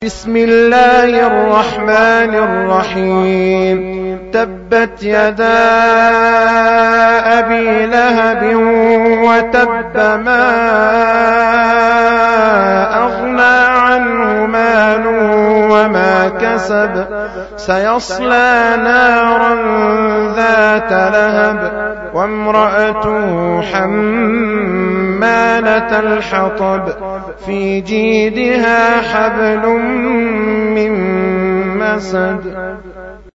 بسم الله الرحمن الرحيم. تبت يدا أبي لهب وتب ما أغنى عنه ماله وما كسب سيصلى نارا ذات لهب وامرأته حمالة الحطب في جيدها حبل من مسد